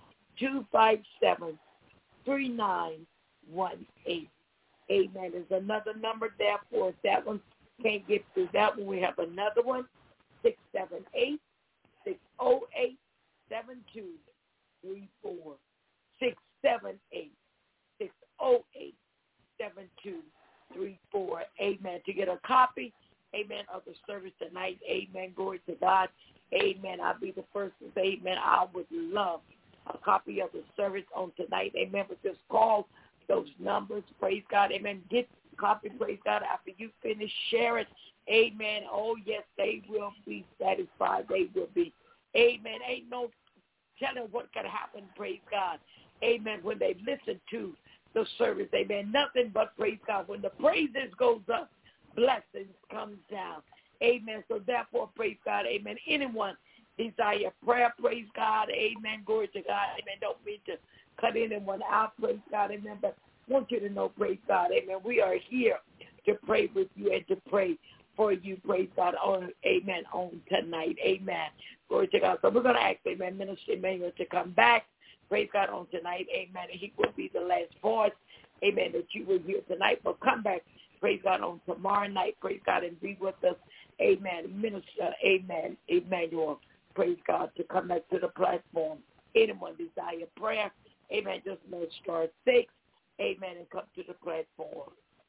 two five seven, three nine one eight. Amen. There's another number there for us. That one can't get through that one. We have another one, six seven eight, six oh eight, seven two three four. six seven eight, six oh eight, seven two three four. Amen. To get a copy, amen, of the service tonight, amen, glory to God, amen, I'll be the first to say, amen, I would love a copy of the service on tonight, amen, but just call those numbers, praise God, amen, get a copy, praise God, after you finish, share it, amen, oh yes, they will be satisfied, they will be, amen, ain't no telling what can happen, praise God, amen, when they listen to the service, amen, nothing but praise God, when the praises goes up, blessings come down. Amen. So therefore, praise God. Amen. Anyone desire prayer, praise God. Amen. Glory to God. Amen. Don't mean to cut anyone out, praise God. Amen. But I want you to know, praise God. Amen. We are here to pray with you and to pray for you, praise God. On, amen. On tonight. Amen. Glory to God. So we're going to ask, amen, Minister Emmanuel to come back. Praise God on tonight. Amen. And he will be the last voice. Amen. That you will hear tonight. But come back. Praise God on tomorrow night. Praise God and be with us. Amen. Minister, amen, Emmanuel. Praise God to come back to the platform. Anyone desire prayer, amen, just make star six, amen, and come to the platform.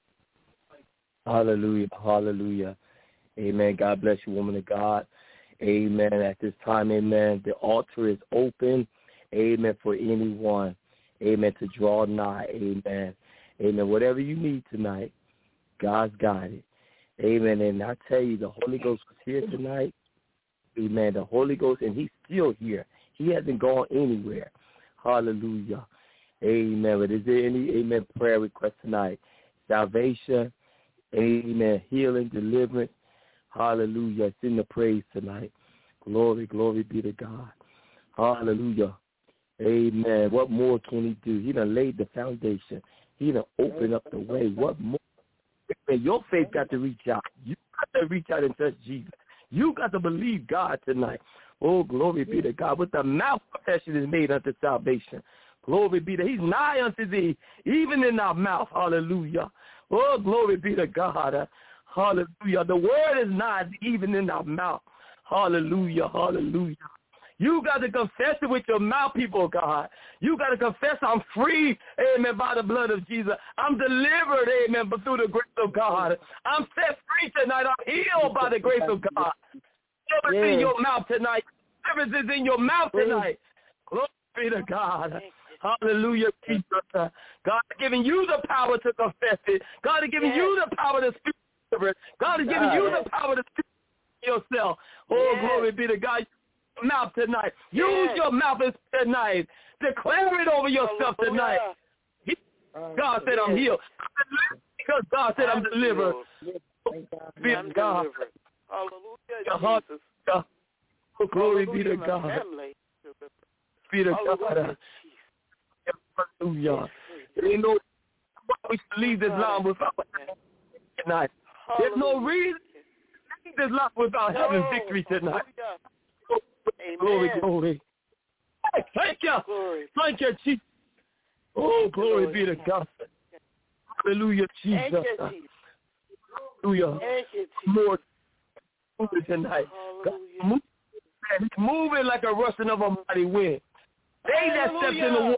Hallelujah, hallelujah. Amen. God bless you, woman of God. Amen. At this time, amen, the altar is open, amen, for anyone, amen, to draw nigh, amen. Amen. Whatever you need tonight, God's got it. Amen. And I tell you, the Holy Ghost was here tonight. Amen. The Holy Ghost, and he's still here. He hasn't gone anywhere. Hallelujah. Amen. But is there any, amen, prayer request tonight? Salvation, amen, healing, deliverance. Hallelujah. It's in the praise tonight. Glory, glory be to God. Hallelujah. Amen. What more can he do? He done laid the foundation. He done opened up the way. What more? Your faith got to reach out. You got to reach out and touch Jesus. You got to believe God tonight. Oh, glory be to God. With the mouth confession is made unto salvation. Glory be to He's nigh unto thee, even in our mouth. Hallelujah. Oh, glory be to God. Hallelujah. The word is nigh, even in our mouth. Hallelujah. Hallelujah. You got to confess it with your mouth, people of God. You got to confess I'm free, amen, by the blood of Jesus. I'm delivered, amen, but through the grace of God. I'm set free tonight. I'm healed by the grace of God. It's in your mouth tonight. Deliverance is in your mouth tonight. Glory be to God. Hallelujah, Jesus. God is giving you the power to confess it. God is giving yes. you the power to speak deliverance. God is giving you the power to speak yourself. Oh, yes. Glory be to God. Mouth tonight. Use yes. your mouth tonight. Declare it over yourself tonight. He, God said I'm healed. Because God said I'm delivered. Be to God. Hallelujah, Jesus. Oh, glory be to God. Be to God. Hallelujah. You know, we should leave this line without tonight. There's no reason to leave this line without having victory tonight. Amen. Glory, glory. Thank you. Glory. Thank you, Jesus. Oh, glory be to God. Hallelujah, Jesus. Thank you, Jesus. Hallelujah. Thank you, Jesus. Lord, moving tonight. God, move, He's moving like a rushing of a mighty wind. They that stepped in the water.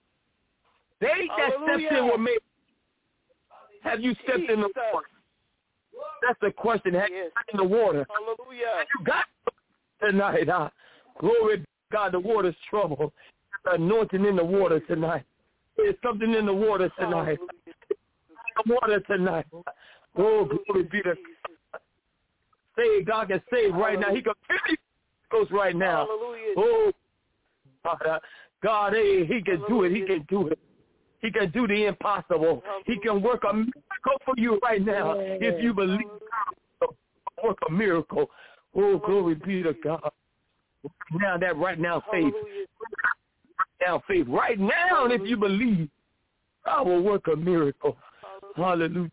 They that stepped in were made. Have you stepped Jesus. in the water? That's the question. Have yes. you stepped in the water? Hallelujah. You got tonight, huh? Glory to God, the water's trouble. There's anointing in the water tonight. There's something in the water tonight. The water tonight. Oh, glory be to God. Save, God can save right now. He can feel goes right now. Hallelujah. Oh, God, God, hey, He can do it. He can do it. He can do the impossible. He can work a miracle for you right now if you believe. Work a miracle. Oh, glory be to God. Now that right now faith. Right now faith. Right now, if you believe, God will work a miracle. Hallelujah.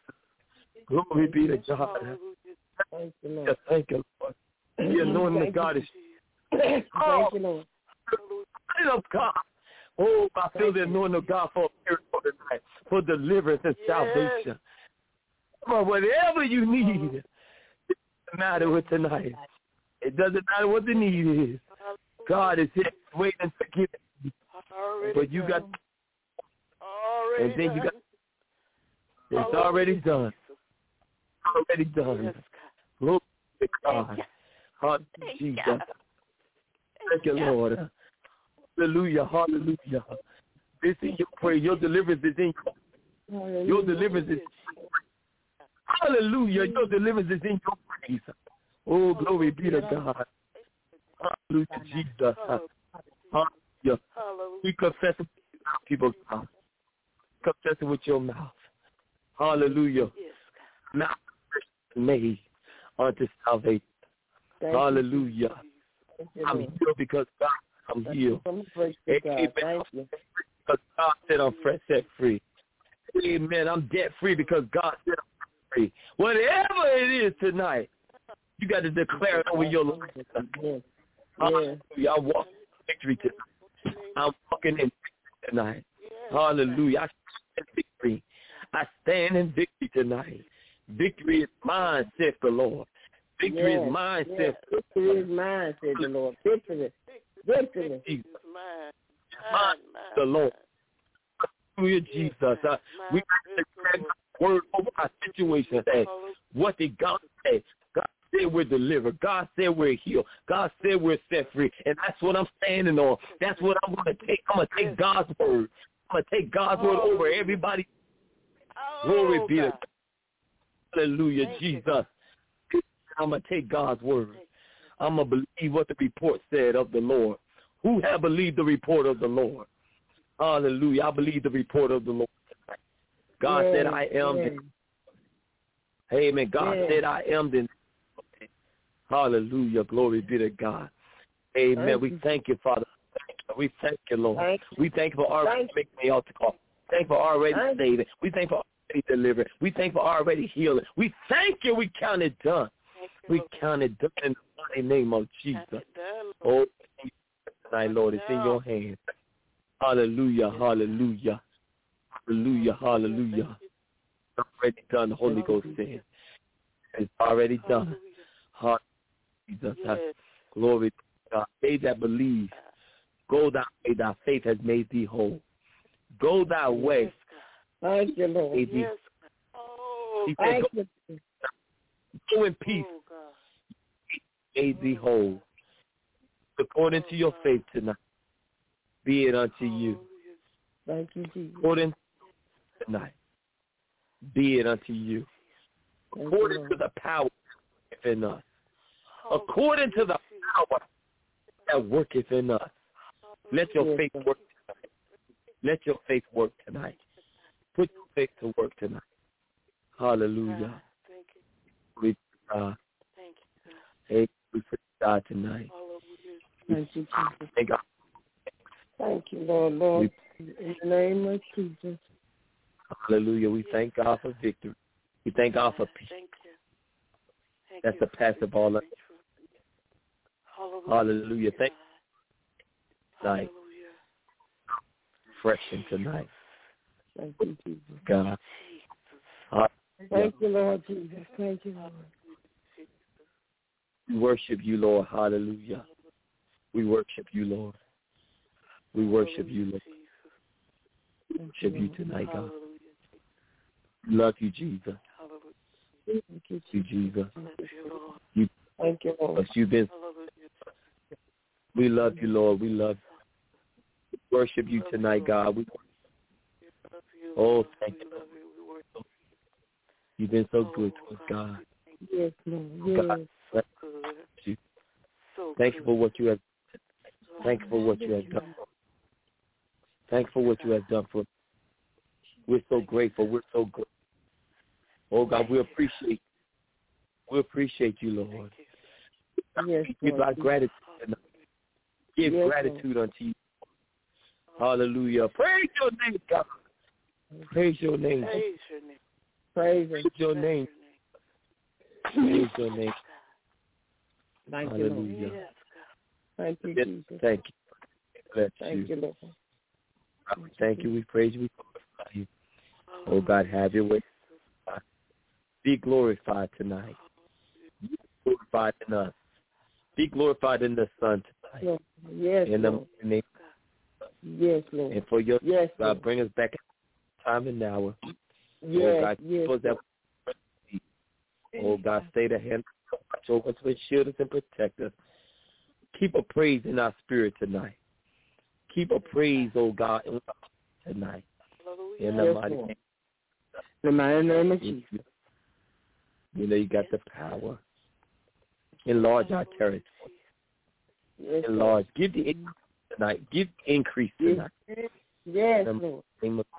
Glory be to God. Thank you, Lord. Thank you, Lord. The anointing of God is. Thank you, Lord. Of God. Oh, I feel the anointing of God for a miracle tonight, for deliverance and salvation. For whatever you need, it doesn't matter what tonight. It doesn't matter what the need is. God is here waiting to give it. But you got, and then you got, it's already done. Already done. Glory to God. Hallelujah, Jesus. Thank you, Lord. Hallelujah, hallelujah. This is your prayer. Your deliverance is in your, your deliverance is hallelujah. Your deliverance is in your praise. Oh, glory be to God. Hallelujah, Jesus. Hallelujah. We confess it with people's mouth. Confess it with your mouth. Hallelujah. Mouth made unto salvation. Hallelujah. I'm healed because God, I'm healed. Amen. Because God said I'm fresh, set free. Amen. I'm debt free because God said I'm free. Whatever it is tonight, you got to declare it over your life. Yes. Hallelujah. I walk in victory tonight. I'm walking in victory tonight. Hallelujah. I stand in victory. I stand in victory tonight. Victory is mine, saith the Lord. Victory yes, is mine, yes. saith Victory is mine, saith the Lord. Victory. Victory is mine. Mine, the Lord. Hallelujah, Jesus. Uh, we got to declare the word over our situation today. What did God say? God said we're delivered. God said we're healed. God said we're set free. And that's what I'm standing on. That's what I'm going to take. I'm going to take God's word. I'm going to take God's word over everybody. Glory be to God. Hallelujah, Thank Jesus. You. I'm going to take God's word. I'm going to believe what the report said of the Lord. Who have believed the report of the Lord? Hallelujah. I believe the report of the Lord. God yeah, said, I am. Yeah. The... Amen. God yeah. said, I am the. Hallelujah. Glory be to God. Amen. Thank we you. Thank you, Father. Thank you. We thank you, Lord. Thank you. We thank you for already thank making the altar call. Thank you for already thank saving. We thank you for already delivering. We thank you for already healing. We thank you. We count it done. We count it done in the mighty name of Jesus. Oh, tonight, Lord, it's in your hands. Hallelujah, hallelujah, hallelujah, hallelujah. It's already done, the Holy Ghost said. It's already done. Hallelujah, Jesus. Glory to God. They that believe, go thy way, thy faith has made thee whole. Go thy way. Thank you, Lord. Yes. Oh, he Thank said, you. go, go in peace. Oh, God. Made thee whole. According to your faith tonight, be it unto you. Thank you, Jesus. According to tonight, be it unto you. According to the power within us. According to the power that worketh in us. Let your faith work tonight. Let your faith work tonight. Put your faith to work tonight. Hallelujah. Thank you. We uh, Thank you. hey, we praise God tonight. Thank you, Jesus. Thank God. Thank you, Lord, Lord. In the name of Jesus. Hallelujah. We thank God for victory. We thank God for peace. Thank you. Thank That's you the passive all of Hallelujah. Hallelujah. Thank you tonight. Hallelujah. Refreshing tonight. Thank you, Jesus. God. Thank you, Lord Jesus. Thank you, Lord. We worship you, Lord. Hallelujah. We worship you, Lord. We worship you, Lord. We worship you tonight, God. We love you, Jesus. Thank you, You, Jesus. You, Thank you, Lord. You've been. We love you, Lord. We love you. We worship you tonight, God. We Oh, thank you. You've been so good to us, God. Yes, Lord. Yes. God, thank you. Thank you for what you have. Thank you for what you have done. Thank you for what you have done for us. We're so grateful. We're so good. Oh, God, we appreciate We appreciate you, Lord. Yes, Give Lord. our gratitude tonight. Give Yes, gratitude unto you. Hallelujah. Praise your name, God. Praise your name. Praise your name. Praise Praise your name. Praise your name. Thank you, Lord. Hallelujah. Yes, Thank you, Yes, Jesus. thank you. Bless Thank you. you, Lord. God, thank you. We praise you. We glorify you. Oh, God, have your way. Be glorified tonight. Be glorified in us. Be glorified in the Son tonight. Yes, in the Lord. name. Yes, Lord. And for your yes, God, Lord. bring us back time and hour. Yes, oh, God, yes, keep us that. Oh, God, stay the hand. Watch over us with shield us and protect us. Keep a praise in our spirit tonight. Keep a praise, oh God, tonight. In the yes, mighty Lord. name. In the mighty name of Jesus. You know you got the power. Enlarge our territory. Yes, Enlarge. Give the increase tonight. Give increase tonight. Yes, in the Lord. Name of,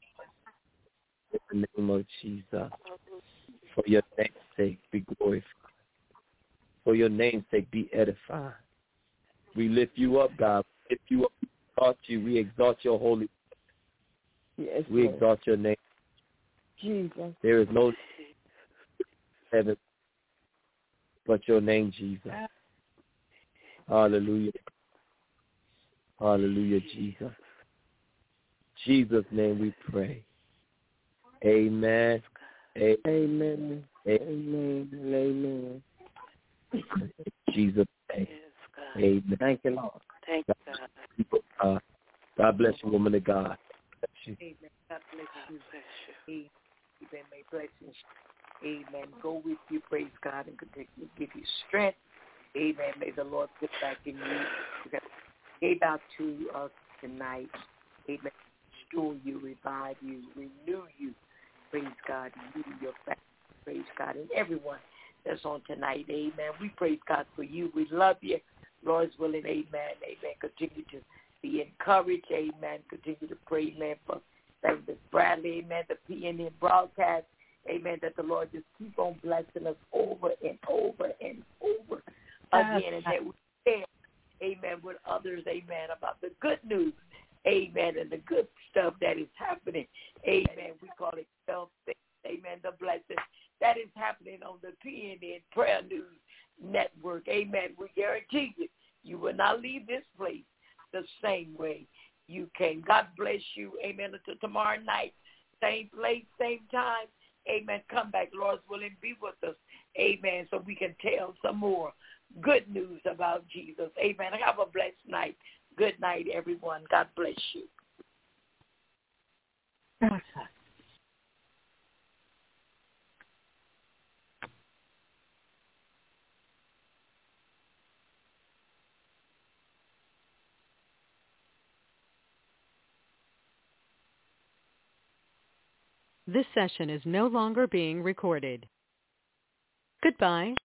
in the name of Jesus. For your name's sake, be glorified. For your name's sake, be edified. We lift you up, God. We lift you up. We exalt you. We exalt your holy. Yes, we Lord. exalt your name. Jesus. There is no heaven but your name, Jesus. Hallelujah. Hallelujah, Jesus. Jesus' name we pray. Amen. Amen. Amen. Amen. Amen. Jesus' name. Amen. Thank you, Lord. Thank you, God. Uh, God bless you, woman of God. Bless you. Amen. God bless you. Amen. May blessings. Amen. Go with you, praise God, and continue to give you strength. Amen. May the Lord put back in you. We're going to give out to us tonight. Amen. Restore you, revive you, renew you. Praise God. You, your family. Praise God. And everyone that's on tonight. Amen. We praise God for you. We love you. Lord's willing. Amen. Amen. Continue to be encouraged. Amen. Continue to pray, amen, for Miss Bradley. Amen. The P N N broadcast. Amen. That the Lord just keep on blessing us over and over and over again. And that we share, amen, with others, amen, about the good news. Amen. And the good stuff that is happening. Amen. We call it self-thing. Amen. The blessing that is happening on the P N N Prayer News Network. Amen. We guarantee you, you will not leave this place the same way you came. God bless you. Amen. Until tomorrow night, same place, same time. Amen. Come back, Lord's willing, be with us. Amen. So we can tell some more good news about Jesus. Amen. Have a blessed night. Good night, everyone. God bless you. This session is no longer being recorded. Goodbye.